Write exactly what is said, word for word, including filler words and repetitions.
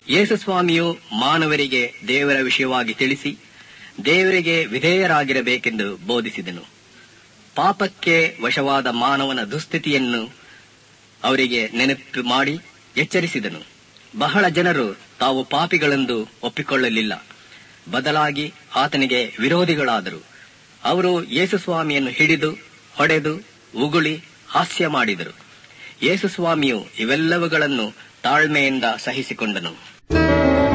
ಯೇಸುಸ್ವಾಮಿಯು ಮಾನವರಿಗೆ ದೇವರ ವಿಷಯವಾಗಿ ತಿಳಿಸಿ ದೇವರಿಗೆ ವಿಧೇಯರಾಗಿರಬೇಕೆಂದು ಬೋಧಿಸಿದನು. ಪಾಪಕ್ಕೆ ವಶವಾದ ಮಾನವನ ದುಸ್ಥಿತಿಯನ್ನು ಅವರಿಗೆ ನೆನಪು ಮಾಡಿ ಎಚ್ಚರಿಸಿದನು. ಬಹಳ ಜನರು ತಾವು ಪಾಪಿಗಳೆಂದು ಒಪ್ಪಿಕೊಳ್ಳಲಿಲ್ಲ, ಬದಲಾಗಿ ಆತನಿಗೆ ವಿರೋಧಿಗಳಾದರು. ಅವರು ಯೇಸುಸ್ವಾಮಿಯನ್ನು ಹಿಡಿದು ಹೊಡೆದು ಉಗುಳಿ ಹಾಸ್ಯ ಮಾಡಿದರು. ಯೇಸುಸ್ವಾಮಿಯು ಇವೆಲ್ಲವುಗಳನ್ನು ತಾಳ್ಮೆಯಿಂದ ಸಹಿಸಿಕೊಂಡನು.